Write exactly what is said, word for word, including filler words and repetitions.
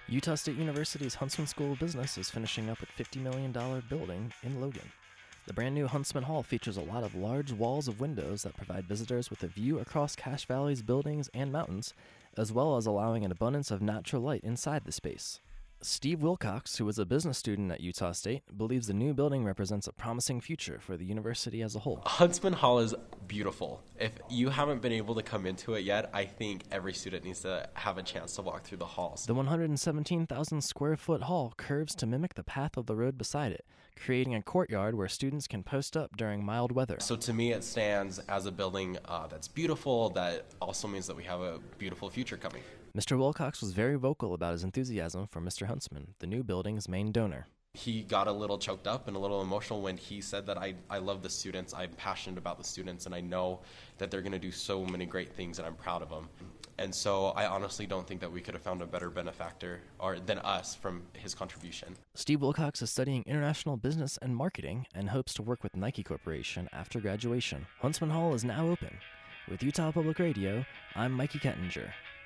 Utah State University's Huntsman School of Business is finishing up its fifty million dollars building in Logan. The brand new Huntsman Hall features a lot of large walls of windows that provide visitors with a view across Cache Valley's buildings and mountains, as well as allowing an abundance of natural light inside the space. Steve Wilcox, who is a business student at Utah State, believes the new building represents a promising future for the university as a whole. Huntsman Hall is beautiful. If you haven't been able to come into it yet, I think every student needs to have a chance to walk through the halls. The one hundred seventeen thousand square foot hall curves to mimic the path of the road beside it, creating a courtyard where students can post up during mild weather. So to me, it stands as a building uh, that's beautiful, that also means that we have a beautiful future coming. Mister Wilcox was very vocal about his enthusiasm for Mister Huntsman, the new building's main donor. He got a little choked up and a little emotional when he said that I, I love the students, I'm passionate about the students, and I know that they're going to do so many great things, and I'm proud of them. And so I honestly don't think that we could have found a better benefactor or than us from his contribution. Steve Wilcox is studying international business and marketing and hopes to work with Nike Corporation after graduation. Huntsman Hall is now open. With Utah Public Radio, I'm Mikey Kettinger.